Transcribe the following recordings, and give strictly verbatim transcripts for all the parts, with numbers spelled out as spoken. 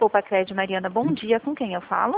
Poupa-Cred, Mariana, bom dia. Com quem eu falo?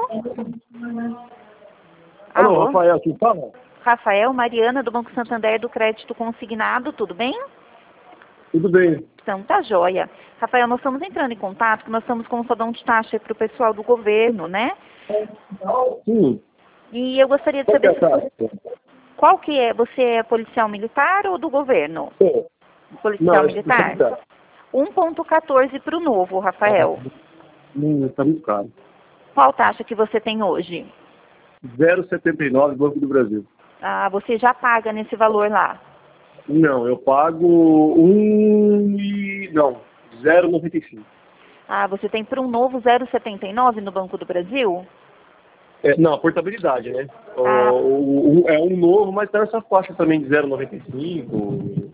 Alô, Alô? Rafael, quem fala? Rafael, Mariana, do Banco Santander, do Crédito Consignado, tudo bem? Tudo bem. Então, tá joia. Rafael, nós estamos entrando em contato, porque nós estamos com um salão de taxa para o pessoal do governo, né? Sim. E eu gostaria de Qual que é saber a se... taxa? Qual que é? Você é policial militar ou do governo? Sim. Policial Não, é militar? militar. um ponto quatorze para o novo, Rafael. Hum, tá muito caro. Qual taxa que você tem hoje? zero vírgula setenta e nove Banco do Brasil. Ah, você já paga nesse valor lá. Não, eu pago um e... Não, zero vírgula noventa e cinco. Ah, você tem para um novo zero vírgula setenta e nove no Banco do Brasil? É, não, a portabilidade, né? O- Ah, o- o- é um novo, mas tá nessa faixa também de zero vírgula noventa e cinco.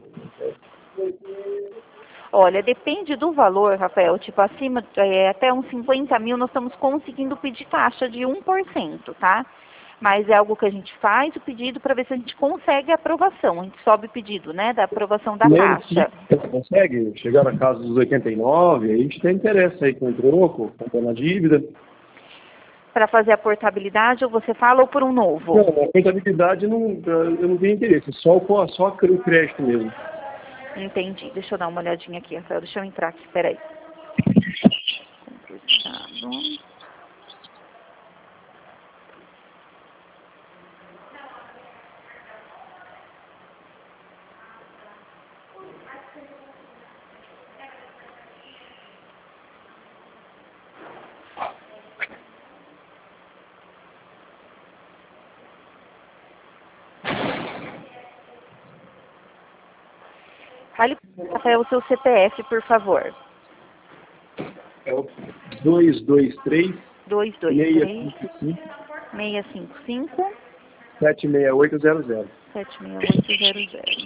olha, depende do valor, Rafael. Tipo, acima, é, até uns cinquenta mil, nós estamos conseguindo pedir taxa de um por cento, tá? Mas é algo que a gente faz o pedido para ver se a gente consegue a aprovação. A gente sobe o pedido, né, da aprovação da Menos que taxa. você consegue chegar na casa dos oitenta e nove, aí a gente tem interesse aí com o troco, comprando a dívida. Para fazer a portabilidade, ou você fala, ou por um novo? Não, a contabilidade não, eu não tenho interesse, só o, só o crédito mesmo. Entendi. Deixa eu dar uma olhadinha aqui, Rafael. Deixa eu entrar aqui, peraí. Concursado. Fale, Rafael, o seu C P F, por favor. É o dois dois três, dois dois seis três, cinco cinco, seis cinco cinco, sete seis oito zero zero. sete seis oito zero zero.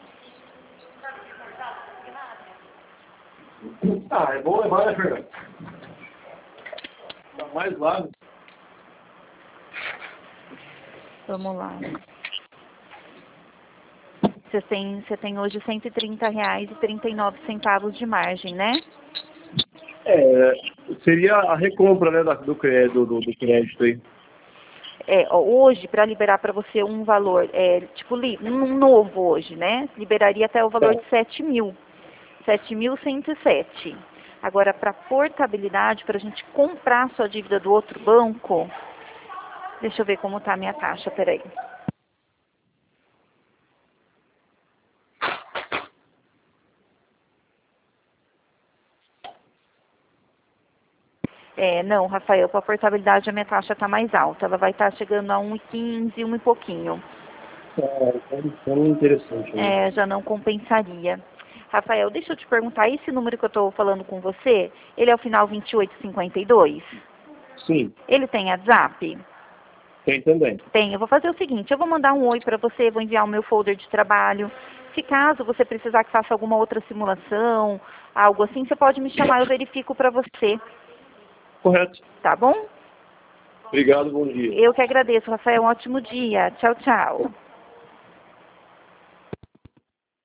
Ah, é bom levar, né, Fernando? Tá mais lá. Vamos lá. Você tem, você tem hoje cento e trinta reais e trinta e nove centavos de margem, né? É, seria a recompra, né, da- do, crédito, do, do crédito aí. É, ó, hoje, para liberar para você um valor, é, tipo, li- um novo hoje, né? Liberaria até o valor de sete mil. sete mil cento e sete. Agora, para portabilidade, para a gente comprar sua dívida do outro banco, deixa eu ver como está a minha taxa, peraí. É, não, Rafael, para portabilidade a minha taxa está mais alta. Ela vai estar chegando a um e quinze, um e pouquinho. É, então, interessante, né? É, já não compensaria. Rafael, deixa eu te perguntar, esse número que eu estou falando com você, ele é o final vinte e oito cinquenta e dois? Sim, Ele tem WhatsApp? tem também. Tem. Eu vou fazer o seguinte, eu vou mandar um oi para você, vou enviar o meu folder de trabalho. Se caso você precisar que faça alguma outra simulação, algo assim, você pode me chamar, eu verifico para você. Correto. Tá bom? Obrigado, bom dia. Eu que agradeço, Rafael. Um ótimo dia. Tchau, tchau.